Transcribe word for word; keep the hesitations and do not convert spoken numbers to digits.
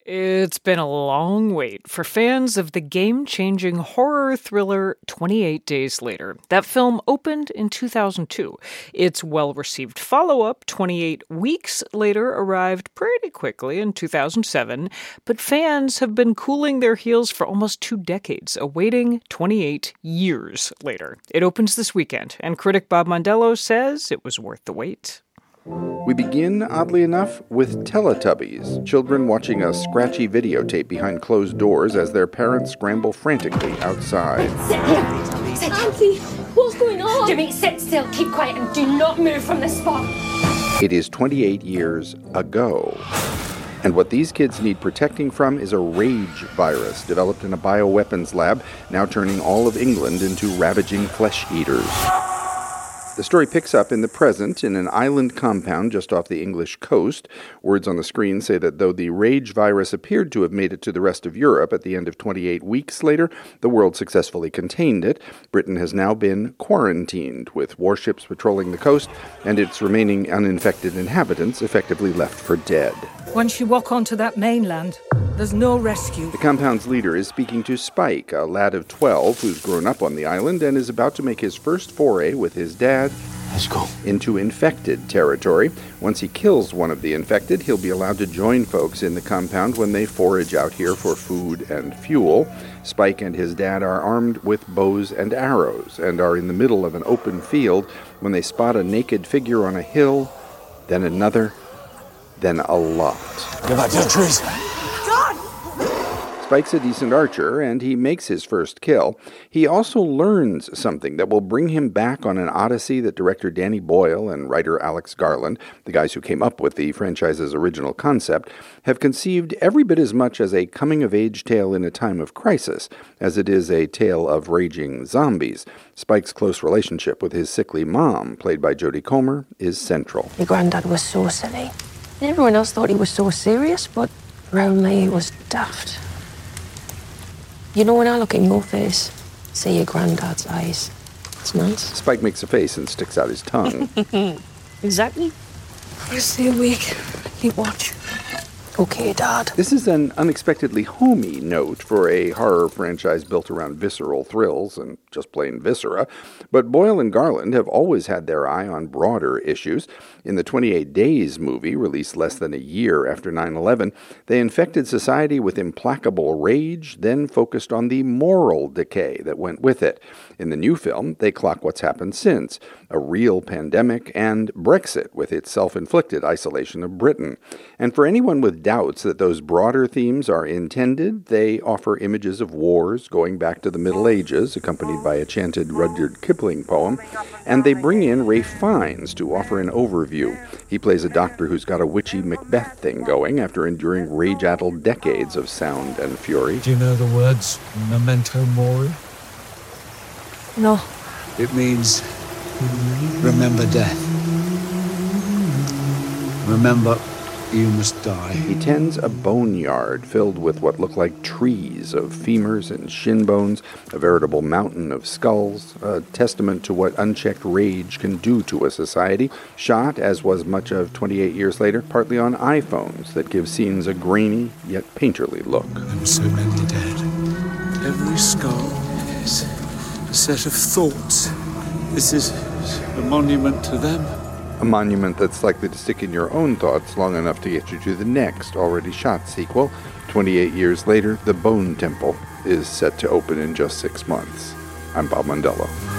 It's been a long wait for fans of the game-changing horror thriller twenty-eight Days Later. That film opened in two thousand two. Its well-received follow-up, twenty-eight Weeks Later, arrived pretty quickly in two thousand seven, but fans have been cooling their heels for almost two decades, awaiting twenty-eight years later. It opens this weekend, and critic Bob Mondello says it was worth the wait. We begin, oddly enough, with Teletubbies, children watching a scratchy videotape behind closed doors as their parents scramble frantically outside. Sit still. Auntie, what's going on? Jimmy, sit still, keep quiet, and do not move from the spot. It is twenty-eight years ago. And what these kids need protecting from is a rage virus developed in a bioweapons lab, now turning all of England into ravaging flesh eaters. The story picks up in the present in an island compound just off the English coast. Words on the screen say that though the rage virus appeared to have made it to the rest of Europe at the end of twenty-eight weeks later, the world successfully contained it. Britain has now been quarantined, with warships patrolling the coast and its remaining uninfected inhabitants effectively left for dead. Once you walk onto that mainland, there's no rescue. The compound's leader is speaking to Spike, a lad of twelve who's grown up on the island and is about to make his first foray with his dad Let's go. into infected territory. Once he kills one of the infected, he'll be allowed to join folks in the compound when they forage out here for food and fuel. Spike and his dad are armed with bows and arrows and are in the middle of an open field when they spot a naked figure on a hill, then another, then a lot. Get back to the trees. Spike's a decent archer, and he makes his first kill. He also learns something that will bring him back on an odyssey that director Danny Boyle and writer Alex Garland, the guys who came up with the franchise's original concept, have conceived every bit as much as a coming-of-age tale in a time of crisis as it is a tale of raging zombies. Spike's close relationship with his sickly mom, played by Jodie Comer, is central. Your granddad was so silly. Everyone else thought he was so serious, but around me he was daft. You know, when I look in your face, see your granddad's eyes. It's nice. Spike makes a face and sticks out his tongue. Exactly. You stay awake. Keep watch. Okay, Dad. This is an unexpectedly homey note for a horror franchise built around visceral thrills and just plain viscera, but Boyle and Garland have always had their eye on broader issues. In the twenty-eight Days movie, released less than a year after nine eleven, they infected society with implacable rage, then focused on the moral decay that went with it. In the new film, they clock what's happened since, a real pandemic and Brexit with its self-inflicted isolation of Britain. And for anyone with doubts that those broader themes are intended, they offer images of wars going back to the Middle Ages, accompanied by a chanted Rudyard Kipling poem, and they bring in Ralph Fiennes to offer an overview. He plays a doctor who's got a witchy Macbeth thing going after enduring rage-addled decades of sound and fury. Do you know the words memento mori? No. It means remember death. Remember you must die. He tends a boneyard filled with what look like trees of femurs and shin bones, a veritable mountain of skulls, a testament to what unchecked rage can do to a society, shot, as was much of twenty-eight years later, partly on iPhones that give scenes a grainy yet painterly look. And so many dead. Every skull is a set of thoughts. This is a monument to them. A monument that's likely to stick in your own thoughts long enough to get you to the next already shot sequel. twenty-eight years later, The Bone Temple is set to open in just six months. I'm Bob Mondello.